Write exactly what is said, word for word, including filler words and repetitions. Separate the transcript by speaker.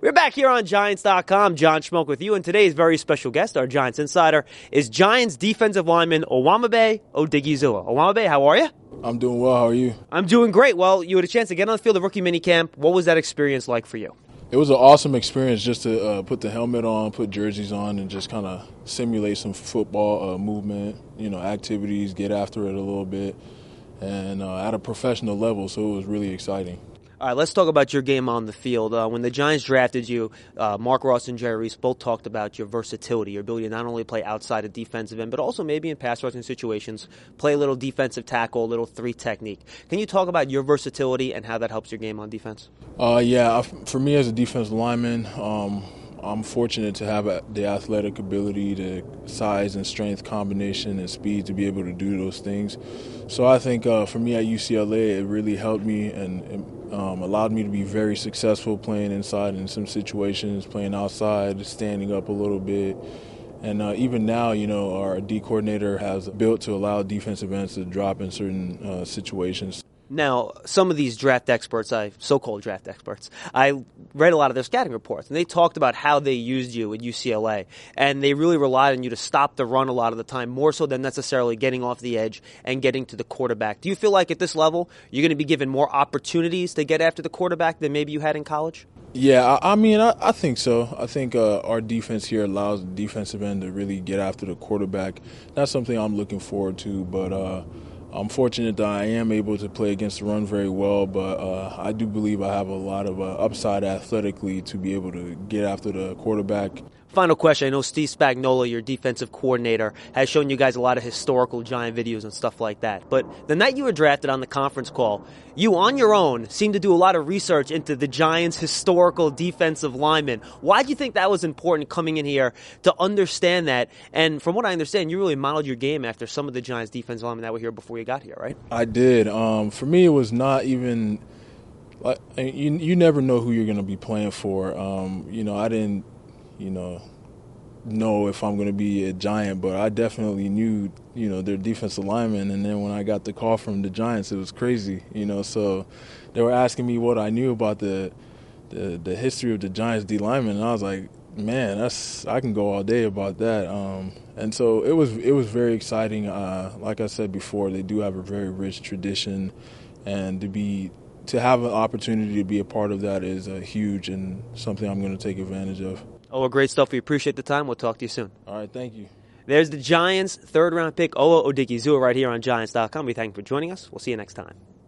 Speaker 1: We're back here on Giants dot com. John Schmelk with you, and today's very special guest, our Giants insider, is Giants defensive lineman Owamebe Odighizuwa. Owamebe, how are you?
Speaker 2: I'm doing well. How are you?
Speaker 1: I'm doing great. Well, you had a chance to get on the field of rookie minicamp. What was that experience like for you?
Speaker 2: It was an awesome experience just to uh, put the helmet on, put jerseys on, and just kind of simulate some football uh, movement, you know, activities, get after it a little bit, and uh, at a professional level, so it was really exciting.
Speaker 1: All right, let's talk about your game on the field. Uh, when the Giants drafted you, uh, Mark Ross and Jerry Reese both talked about your versatility, your ability to not only play outside of defensive end, but also maybe in pass rushing situations, play a little defensive tackle, a little three technique. Can you talk about your versatility and how that helps your game on defense?
Speaker 2: Uh, yeah, for me as a defensive lineman, um, I'm fortunate to have the athletic ability, the size and strength combination and speed to be able to do those things. So I think uh, for me at U C L A, it really helped me and it, um, allowed me to be very successful playing inside in some situations, playing outside, standing up a little bit. And uh, even now, you know, our D coordinator has built to allow defensive ends to drop in certain uh, situations.
Speaker 1: Now, some of these draft experts, I so-called draft experts, I read a lot of their scouting reports, and they talked about how they used you at U C L A, and they really relied on you to stop the run a lot of the time, more so than necessarily getting off the edge and getting to the quarterback. Do you feel like at this level you're going to be given more opportunities to get after the quarterback than maybe you had in college?
Speaker 2: Yeah, I, I mean, I, I think so. I think uh, our defense here allows the defensive end to really get after the quarterback. That's something I'm looking forward to, but uh, I'm fortunate that I am able to play against the run very well, but uh, I do believe I have a lot of uh, upside athletically to be able to get after the quarterback.
Speaker 1: Final question. I know Steve Spagnuolo, your defensive coordinator, has shown you guys a lot of historical Giant videos and stuff like that. But the night you were drafted on the conference call, you on your own seemed to do a lot of research into the Giants' historical defensive linemen. Why do you think that was important coming in here to understand that? And from what I understand, you really modeled your game after some of the Giants' defensive linemen that were here before you got here, right?
Speaker 2: I did. Um, for me, it was not even like you. You never know who you're going to be playing for. Um, you know, I didn't. You know, know if I'm going to be a Giant, but I definitely knew, you know, their defensive linemen. And then when I got the call from the Giants, it was crazy, you know. So they were asking me what I knew about the the, the history of the Giants D linemen, and I was like, man, that's I can go all day about that. Um, and so it was it was very exciting. Uh, like I said before, they do have a very rich tradition, and to be to have an opportunity to be a part of that is uh, huge and something I'm going to take advantage of.
Speaker 1: Oh, well, great stuff. We appreciate the time. We'll talk to you soon.
Speaker 2: All right, thank you.
Speaker 1: There's the Giants' third-round pick, Owa Odighizuwa, right here on Giants dot com. We thank you for joining us. We'll see you next time.